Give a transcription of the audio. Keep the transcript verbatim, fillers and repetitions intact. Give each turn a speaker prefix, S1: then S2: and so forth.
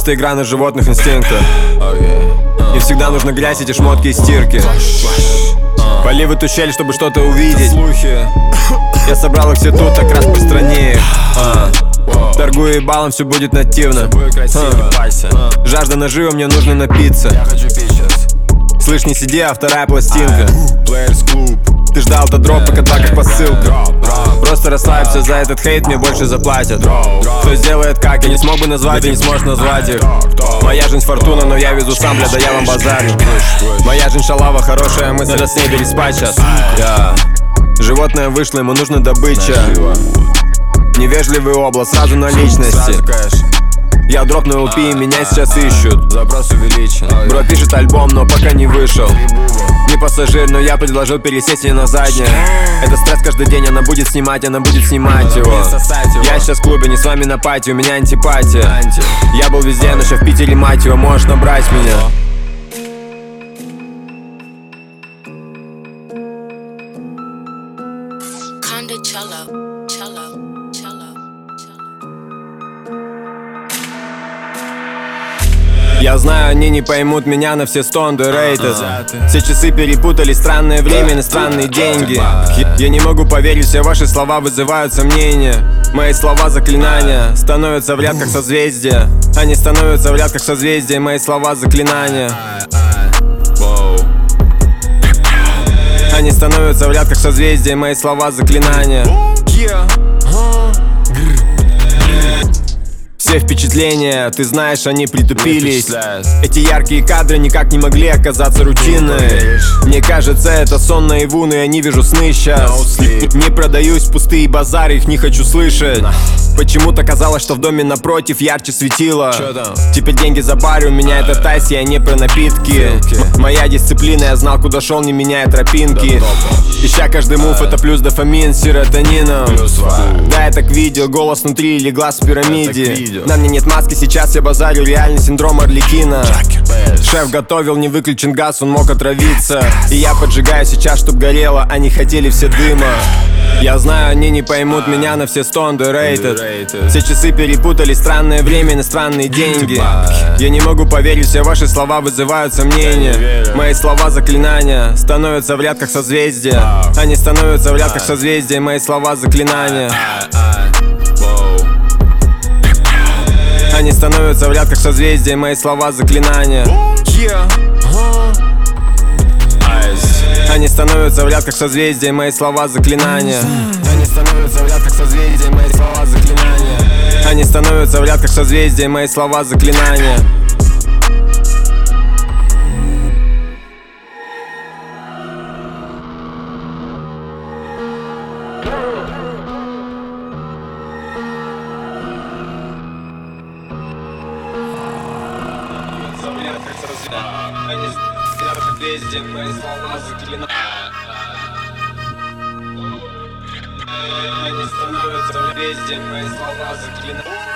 S1: просто игра на животных инстинктах. Не всегда нужно грязь, эти шмотки и стирки. Пали в эту щель, чтобы что-то увидеть. Я собрал их все тут, так распространи их. Торгую балом, все будет нативно. Жажда нажива, мне нужно напиться. Слышь, не сиди, а вторая пластинка. Ты ждал тот дроп, пока так как посылка. Просто расслабься, за этот хейт мне больше заплатят. Кто сделает как, я не смог бы назвать, ты не сможешь назвать их. Моя жизнь фортуна, но я везу сам, бля, да я вам базарю. Моя жизнь шалава, хорошая мысль, надо с ней переспать сейчас. yeah. Животное вышло, ему нужно добыча. Невежливый обла, сразу на личности. Я дропнул эл пи, меня сейчас ищут. Запрос увеличен. Бро пишет альбом, но пока не вышел. Не пассажир, но я предложил пересесть ей на заднее. Это стресс каждый день, она будет снимать, она будет снимать его. Я сейчас в клубе, не с вами на пати, у меня антипатия. Я был везде, но еще в Питере, мать его, можешь набрать меня. Я знаю, они не поймут меня, на все сто underrated. Все часы перепутали, странное время и странные деньги. Я не могу поверить, все ваши слова вызывают сомнения. Мои слова заклинания становятся в ряд как созвездия. Они становятся в ряд как созвездия, мои слова заклинания. Они становятся в ряд как созвездия, мои слова заклинания. Все впечатления, ты знаешь, они притупились. Эти яркие кадры никак не могли оказаться рутиной. Мне кажется, это сон наяву, но я не вижу сны сейчас. Не продаюсь, пустые базары, их не хочу слышать. Почему-то казалось, что в доме напротив ярче светило. Теперь деньги за барю, у меня это тайс, я не про напитки. Моя дисциплина, я знал, куда шел, не меняя тропинки. Ища каждый мув, это плюс дофамин с серотонином. Да, я так видел, голос внутри или глаз в пирамиде. На мне нет маски, сейчас я базарю, реальный синдром Арлекина. Шеф готовил, не выключен газ, он мог отравиться. И я поджигаю сейчас, чтоб горело, они хотели все дыма. Я знаю, они не поймут меня, на все сто underrated. Все часы перепутали, странное время и странные деньги. Я не могу поверить, все ваши слова вызывают сомнения. Мои слова заклинания становятся в ряд как созвездия. Они становятся в ряд как созвездия, мои слова заклинания. Они становятся в ряд как созвездия, мои слова заклинания. Они становятся в ряд как созвездия, мои слова заклинания. Они становятся в ряд как созвездия, мои слова заклинания. Они становятся в ряд как созвездия, мои слова заклинания. Они становятся как созвездия, мои слова заклинания. Они становятся созвездием, мои слова заклинания.